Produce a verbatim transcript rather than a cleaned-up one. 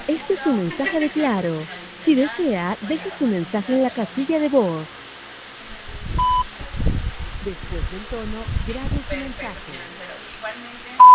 Este es un mensaje de Claro. Si desea, deje su mensaje en la casilla de voz. Después del tono, grabe su Perfecto, mensaje. señor, pero igualmente